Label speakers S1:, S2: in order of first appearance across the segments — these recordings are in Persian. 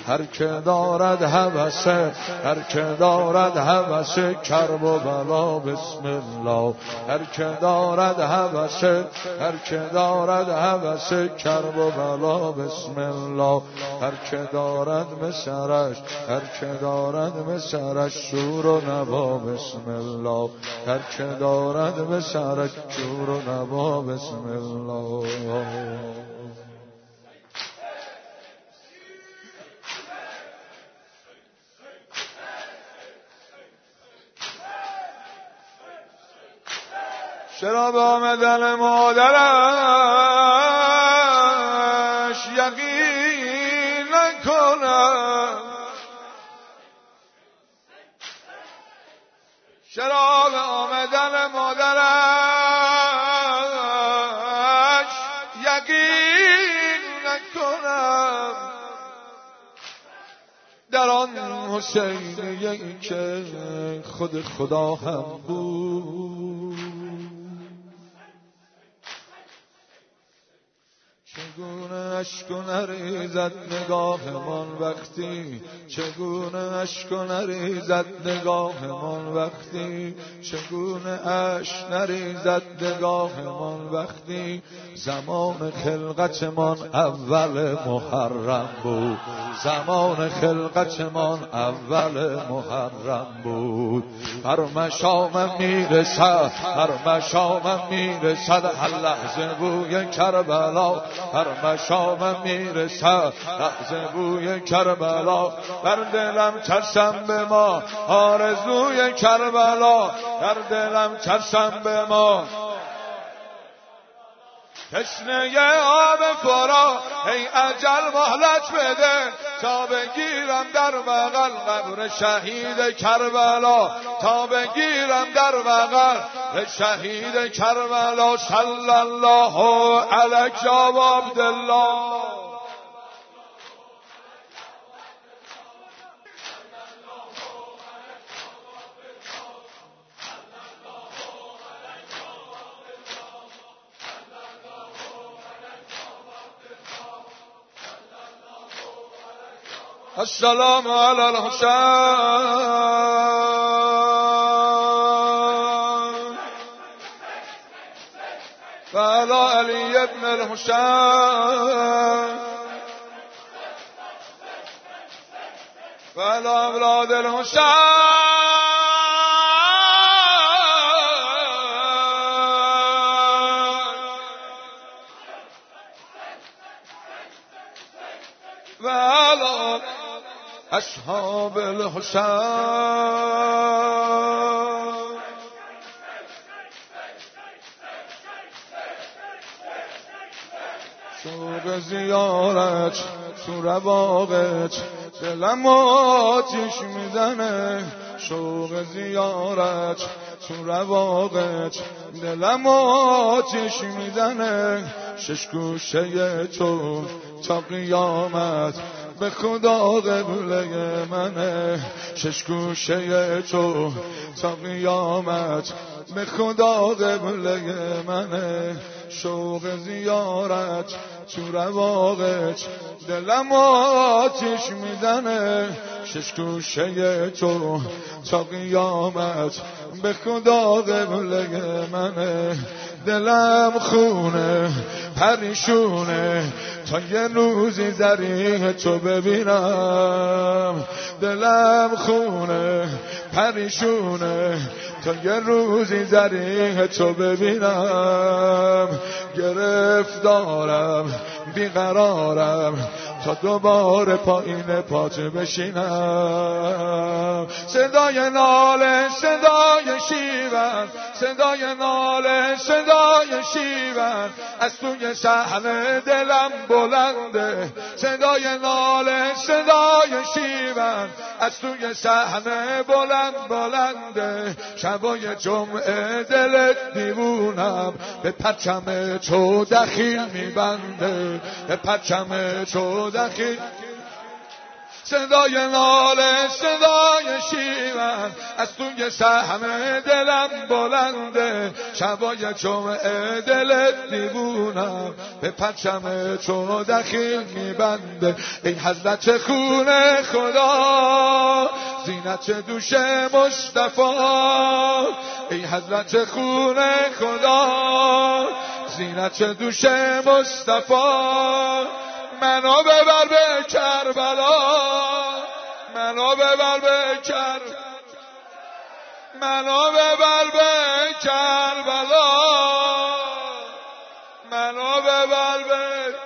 S1: هر که دارد هوس، هر که دارد هوس کرب و بلا بسم الله. هر که دارد هوس، هر که دارد هوس کرب و بلا بسم الله. هر که دارد مسرش، هر که دارد مسرش شور و نوا بسم الله. هر که دارد مسرش شور و نوا بسم الله. شراب آمدن مادرش یقین نکنم، شراب آمدن مادرش یقین نکنم، در آن حسینیه که خود خدا هم بود. چگونه اشک و نریزد نگاهمان وقتی، چگونه اشک و نریزد نگاهمان وقتی، چگونه اشک نریزد نگاهمان وقتی زمان خلقتمان اول محرم بود، زمان خلقتمان اول محرم بود. هر مشامم میرسد، هر مشامم میرسد هر لحظه بوی کربلا، هر مشامم میرسد لحظه بوی کربلا. در دلم چشم به ما آرزوی کربلا، در دلم چشم به ما تشنه آب فرا. ای اجل مهلت بده تا بگیرم در بغل قبر شهید کربلا، تا بگیرم در بغل شهید کربلا. صلی الله علیک یا عبدالله. السلام علی الحسین و علی علی ابن الحسین و علی اولاد الحسین و علی اصحاب الحسین. شوق زیارت تو رواقت دلم آتیش میزنه، شوق زیارت تو رواقت دلم آتیش میزنه. شش گوشه تو تا قیامت به خدا قبله منه، شش گوشه تو تا قیامت به خدا قبله منه. شوق زیارت تو رواقت دلم آتیش میزنه، شش گوشه تو تا قیامت به خدا قبله منه. دلم خونه پریشونه تا یه روزی ذریح تو ببینم، دلم خونه پریشونه تا یه روزی ذریح تو ببینم. گرفتارم بیقرارم تا دوباره پایین پات بشینم. صدای ناله صدای شیون، صدای ناله صدای شیون از توی صحنه دلم بلنده، صدای ناله صدای شیون از توی صحنه بلنده. شبای جمعه دلت دیوونم به پرچم تو دخیل میبنده، به پرچم تو دخیل. صدای ناله صدای شیون از توی صحنه دلم بلنده شبای جمعه دلت دیوونم به پرچم تو دخیل میبنده ای حضرت خون خدا زینت دوش مصطفی ای حضرت خون خدا زینت دوش مصطفی منو ببر به کربلا منو ببر به منو ببر به کربلا منو ببر به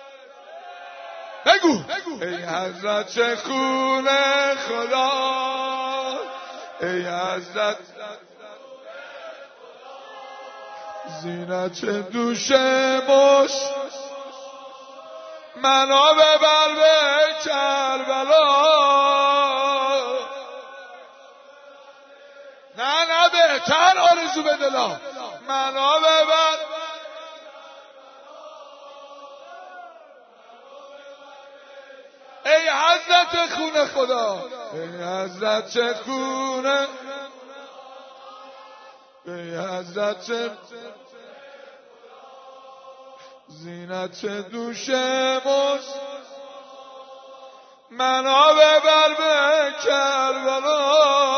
S1: بگو ای حضرت خون خدا ای حضرت زینت دوش منو ببر به کربلا نه بهتر آرزو به دلا منو ببر ای حضرت خون خدا ای حضرت خون ای حضرت زینت دوش منو ببر به کربلا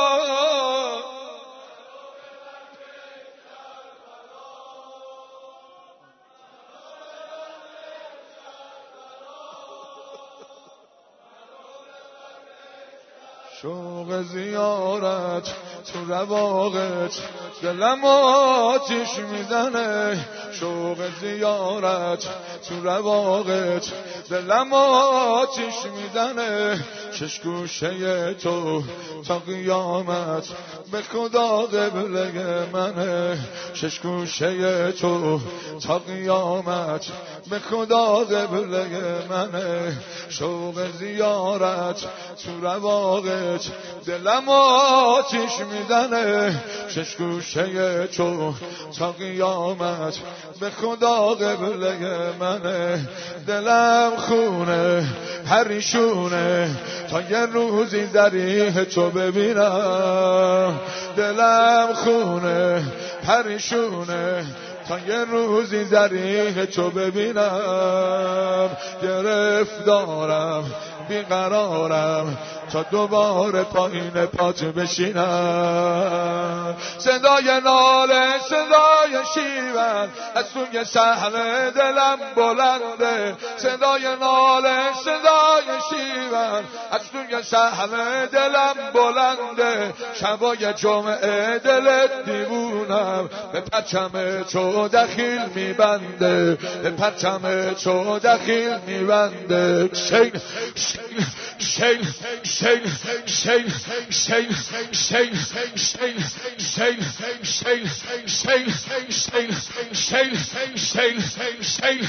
S1: شوق زیارت تو رواقت دلم آتیش میزنه شوق زیارت تو رواقت دلم آتیش میزنه شش گوشه تو تا قیامت به خدا قبله منه شش گوشه تو تا قیامت به خدا قبله منه شوق زیارت تو رواقت دلم آتیش میزنه شش گوشه تو تا قیامت به خدا قبله منه دلم خونه پریشونه تا یه روزی ذریح تو ببینم دلم خونه پریشونه تا یه روزی ذریح تو ببینم گرفتارم بیقرارم تا دوباره پایین پات بشینم صدای ناله صدای شیون از توی صحنه دلم بلنده صدای ناله صدای شیون از توی صحنه دلم بلنده شبای جمعه دلت دیوونم به پرچم تو دخیل میبنده به پرچم تو دخیل میبنده شین شین شین شین شین شین شین شین شین شین شین شین شین شین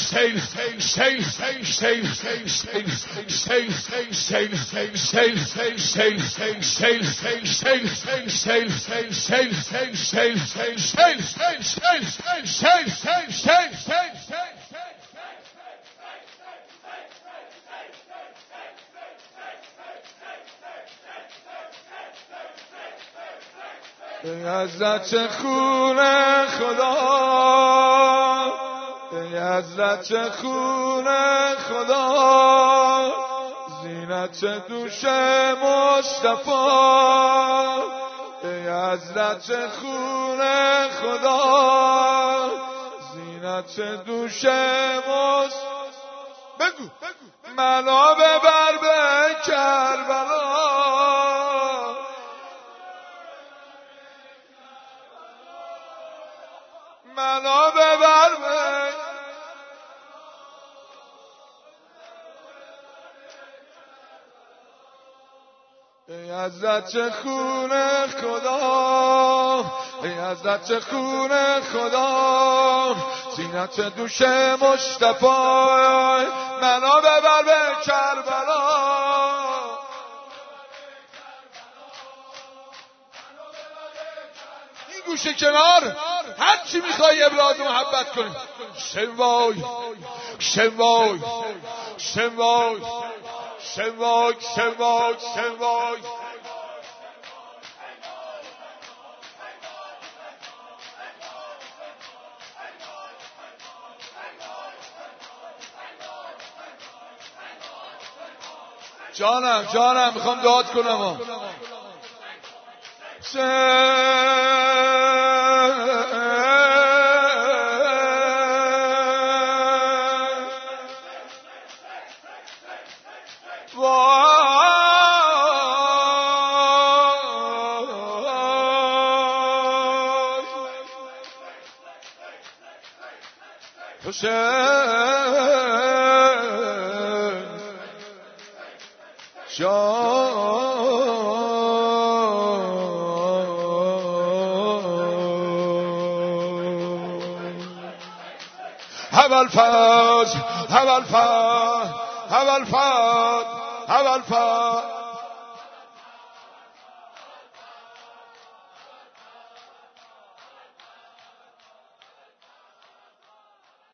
S1: ای حضرت خون خدا ای حضرت خون خدا زینت دوش مصطفی ای حضرت خون خدا زینت دوش بگو منو ببر به کربلا منو ببر به ای حضرت خون خدا ای حضرت خون خدا زینت دوش مصطفی منو ببر به کربلا این گوشه کنار هر چی میخوای ابراز محبت کنی شنوای شنوای شنوای سواک سواک سواک جانم میخوام دعات کنم هو الفوز